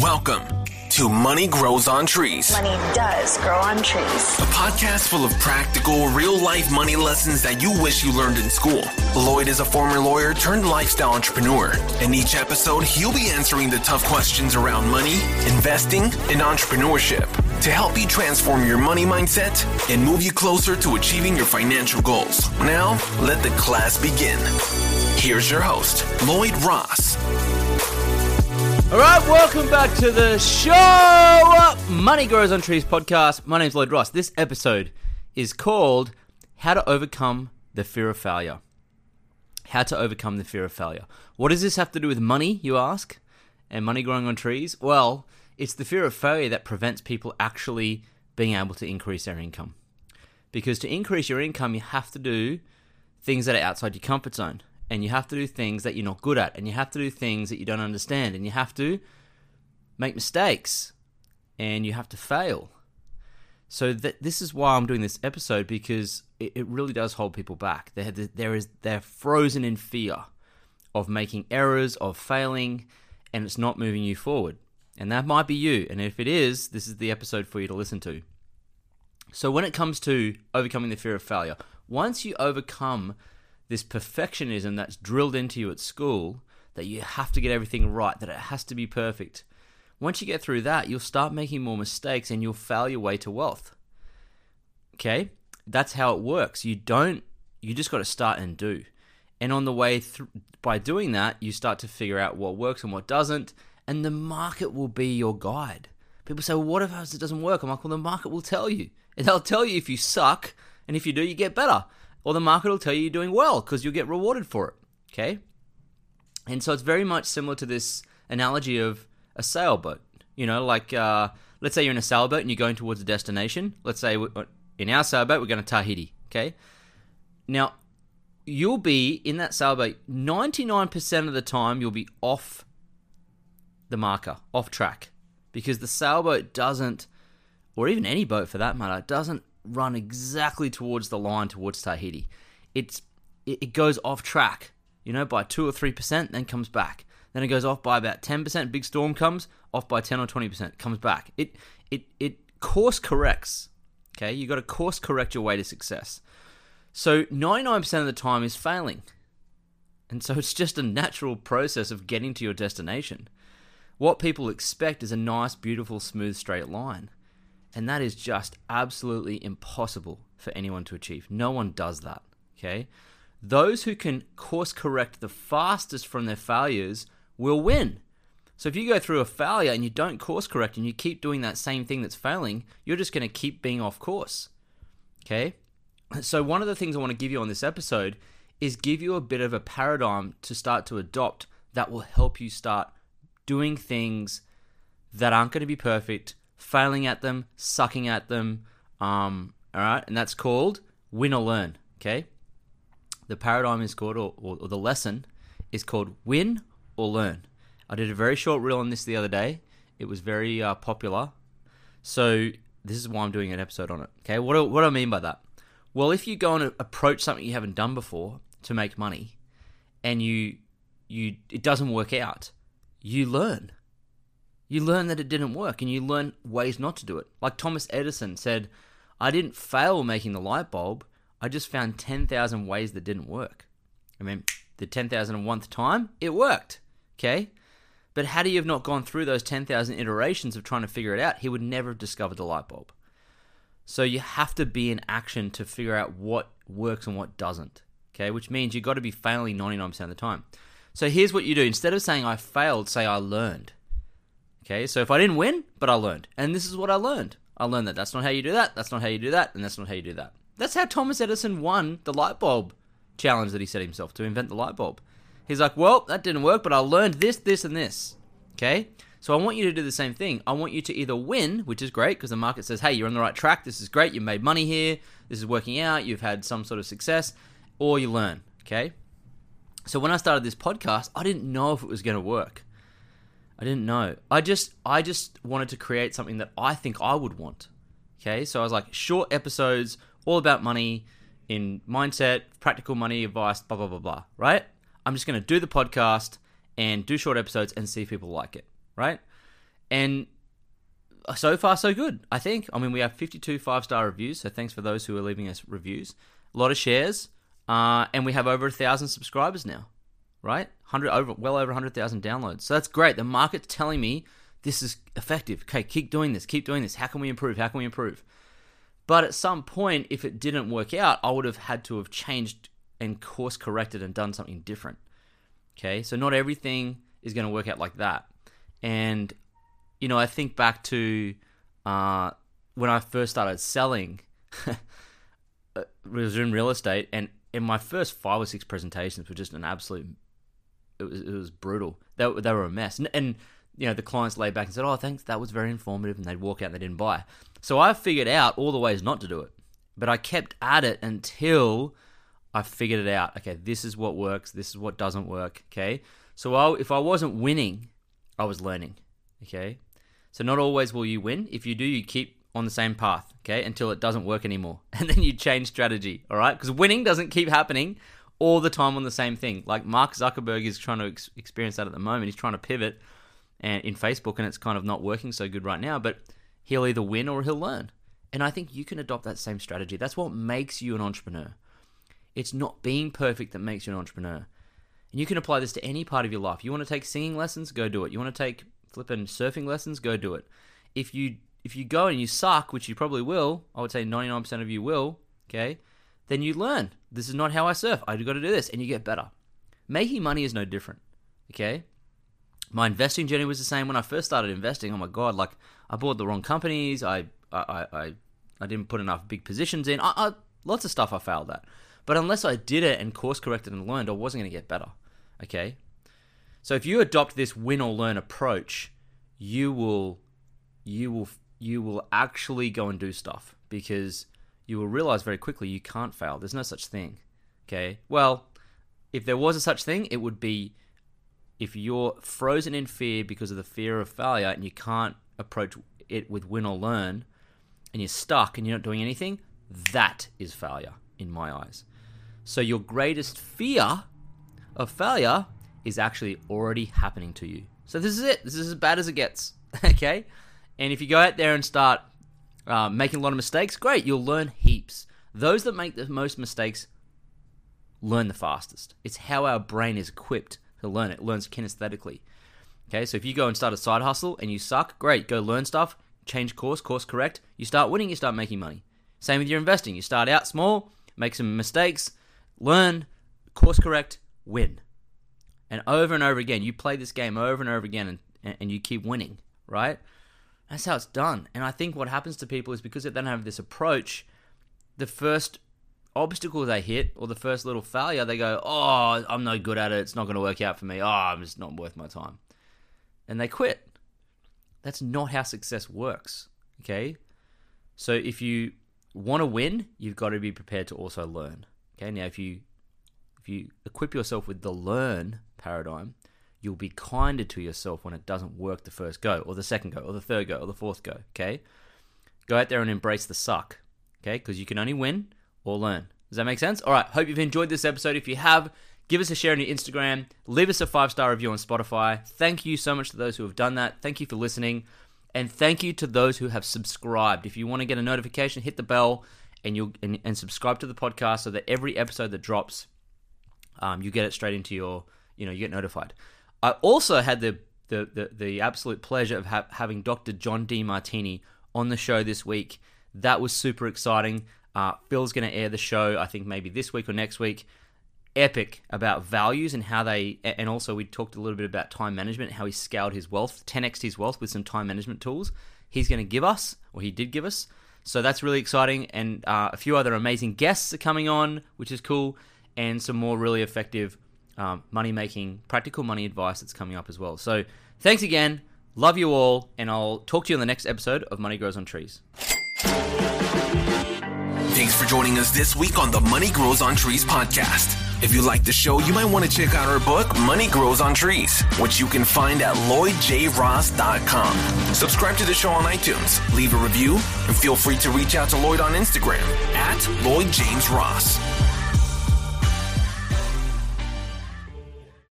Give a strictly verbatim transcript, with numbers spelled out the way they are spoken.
Welcome to Money Grows on Trees. Money does grow on trees. A podcast full of practical, real-life money lessons that you wish you learned in school. Lloyd is a former lawyer turned lifestyle entrepreneur. In each episode, he'll be answering the tough questions around money, investing, and entrepreneurship to help you transform your money mindset and move you closer to achieving your financial goals. Now, let the class begin. Here's your host, Lloyd Ross. All right, welcome back to the show, Money Grows on Trees podcast. My name's Lloyd Ross. This episode is called How to Overcome the Fear of Failure. How to overcome the fear of failure. What does this have to do with money, you ask, and money growing on trees? Well, it's the fear of failure that prevents people actually being able to increase their income. Because to increase your income, you have to do things that are outside your comfort zone. And you have to do things that you're not good at. And you have to do things that you don't understand. And you have to make mistakes. And you have to fail. So that this is why I'm doing this episode, because it, it really does hold people back. They're, there is, they're frozen in fear of making errors, of failing, and it's not moving you forward. And that might be you. And if it is, this is the episode for you to listen to. So when it comes to overcoming the fear of failure, once you overcome this perfectionism that's drilled into you at school, that you have to get everything right, that it has to be perfect. Once you get through that, you'll start making more mistakes and you'll fail your way to wealth. Okay? That's how it works. You don't, you just got to start and do. And on the way through, by doing that, you start to figure out what works and what doesn't, and the market will be your guide. People say, well, what if it doesn't work? I'm like, well, the market will tell you. And they'll tell you if you suck, and if you do, you get better. Or the market will tell you you're doing well because you'll get rewarded for it, okay? And so it's very much similar to this analogy of a sailboat. You know, like, uh, let's say you're in a sailboat and you're going towards a destination. Let's say in our sailboat, we're going to Tahiti, okay? Now, you'll be in that sailboat, ninety-nine percent of the time you'll be off the marker, off track. Because the sailboat doesn't, or even any boat for that matter, doesn't run exactly towards the line towards Tahiti. It's it, it goes off track, you know, by two or three percent, then comes back. Then it goes off by about ten percent. Big storm comes off by ten or twenty percent, comes back. It it it course corrects. Okay, you got to course correct your way to success. So ninety-nine percent of the time is failing, and so it's just a natural process of getting to your destination. What people expect is a nice, beautiful, smooth, straight line. And that is just absolutely impossible for anyone to achieve. No one does that, okay? Those who can course correct the fastest from their failures will win. So if you go through a failure and you don't course correct and you keep doing that same thing that's failing, you're just going to keep being off course, okay? So one of the things I want to give you on this episode is give you a bit of a paradigm to start to adopt that will help you start doing things that aren't going to be perfect, failing at them, sucking at them, um, all right? And that's called win or learn, okay? The paradigm is called, or, or, or the lesson is called win or learn. I did a very short reel on this the other day. It was very uh, popular. So this is why I'm doing an episode on it, okay? What do, what do I mean by that? Well, if you go and approach something you haven't done before to make money, and you you it doesn't work out, you learn. You learn that it didn't work, and you learn ways not to do it. Like Thomas Edison said, I didn't fail making the light bulb, I just found ten thousand ways that didn't work. I mean, the ten thousand one th time, it worked, okay? But had he have not gone through those ten thousand iterations of trying to figure it out, he would never have discovered the light bulb. So you have to be in action to figure out what works and what doesn't, okay? Which means you've got to be failing ninety-nine percent of the time. So here's what you do. Instead of saying I failed, say I learned. Okay, so if I didn't win, but I learned. And this is what I learned. I learned that that's not how you do that, that's not how you do that, and that's not how you do that. That's how Thomas Edison won the light bulb challenge that he set himself to invent the light bulb. He's like, well, that didn't work, but I learned this, this, and this. Okay? So I want you to do the same thing. I want you to either win, which is great, because the market says, hey, you're on the right track, this is great, you made money here, this is working out, you've had some sort of success, or you learn. Okay? So when I started this podcast, I didn't know if it was going to work. I didn't know. I just I just wanted to create something that I think I would want. Okay? So I was like, short episodes, all about money, in mindset, practical money advice, blah, blah, blah, blah, right? I'm just going to do the podcast and do short episodes and see if people like it, right? And so far, so good, I think. I mean, we have fifty-two five-star reviews, so thanks for those who are leaving us reviews. A lot of shares, uh, and we have over a thousand subscribers now, right? one hundred over, well over one hundred thousand downloads. So that's great. The market's telling me this is effective. Okay, keep doing this, keep doing this. How can we improve? How can we improve? But at some point, if it didn't work out, I would have had to have changed and course corrected and done something different. Okay, so not everything is going to work out like that. And, you know, I think back to uh, when I first started selling, it was in real estate, and in my first five or six presentations were just an absolute, it was it was brutal. They, they were a mess. And, and, you know, the clients laid back and said, oh, thanks, that was very informative, and they'd walk out and they didn't buy. So I figured out all the ways not to do it. But I kept at it until I figured it out. Okay, this is what works. This is what doesn't work. Okay, so I, if I wasn't winning, I was learning. Okay, so not always will you win. If you do, you keep on the same path. Okay, until it doesn't work anymore, and then you change strategy. All right, because winning doesn't keep happening all the time on the same thing. Like Mark Zuckerberg is trying to ex- experience that at the moment. He's trying to pivot, and in Facebook, and it's kind of not working so good right now. But he'll either win or he'll learn. And I think you can adopt that same strategy. That's what makes you an entrepreneur. It's not being perfect that makes you an entrepreneur. And you can apply this to any part of your life. You want to take singing lessons? Go do it. You want to take flipping surfing lessons? Go do it. If you if you go and you suck, which you probably will, I would say ninety-nine percent of you will, okay, then you learn. This is not how I surf. I've got to do this, and you get better. Making money is no different, okay? My investing journey was the same when I first started investing. Oh my God, like I bought the wrong companies. I I I, I didn't put enough big positions in. I, I, lots of stuff I failed at. But unless I did it and course corrected and learned, I wasn't going to get better, okay? So if you adopt this win or learn approach, you will, you will, you will actually go and do stuff, because you will realize very quickly you can't fail. There's no such thing, okay? Well, if there was a such thing, it would be if you're frozen in fear because of the fear of failure and you can't approach it with win or learn, and you're stuck and you're not doing anything, that is failure in my eyes. So your greatest fear of failure is actually already happening to you. So this is it. This is as bad as it gets, okay? And if you go out there and start uh, making a lot of mistakes, great, you'll learn heaps. Those that make the most mistakes learn the fastest. It's how our brain is equipped to learn it. It learns kinesthetically. Okay, so if you go and start a side hustle and you suck, great, go learn stuff, change course, course correct. You start winning, you start making money. Same with your investing. You start out small, make some mistakes, learn, course correct, win. And over and over again, you play this game over and over again, and, and you keep winning, right? That's how it's done. And I think what happens to people is because they don't have this approach, the first obstacle they hit, or the first little failure, they go, oh, I'm no good at it, it's not going to work out for me, oh, I'm just not worth my time. And they quit. That's not how success works, okay? So if you want to win, you've got to be prepared to also learn. Okay, now if you if you equip yourself with the learn paradigm, you'll be kinder to yourself when it doesn't work the first go, or the second go, or the third go, or the fourth go, okay? Go out there and embrace the suck, okay? Because you can only win or learn. Does that make sense? All right, hope you've enjoyed this episode. If you have, give us a share on your Instagram. Leave us a five-star review on Spotify. Thank you so much to those who have done that. Thank you for listening. And thank you to those who have subscribed. If you want to get a notification, hit the bell and you'll and, and subscribe to the podcast so that every episode that drops, um, you get it straight into your, you know, you get notified. I also had the the the, the absolute pleasure of ha- having Doctor John Demartini on the show this week. That was super exciting. Uh, Phil's going to air the show, I think maybe this week or next week. Epic about values and how they, and also we talked a little bit about time management, how he scaled his wealth, ten x'd his wealth with some time management tools he's going to give us, or he did give us. So that's really exciting, and uh, a few other amazing guests are coming on, which is cool, and some more really effective um, money-making, practical money advice that's coming up as well. So thanks again, love you all, and I'll talk to you on the next episode of Money Grows on Trees. Thanks for joining us this week on the Money Grows on Trees podcast. If you like the show, you might want to check out our book, Money Grows on Trees, which you can find at lloyd j ross dot com. Subscribe to the show on iTunes, leave a review, and feel free to reach out to Lloyd on Instagram at Lloyd James Ross.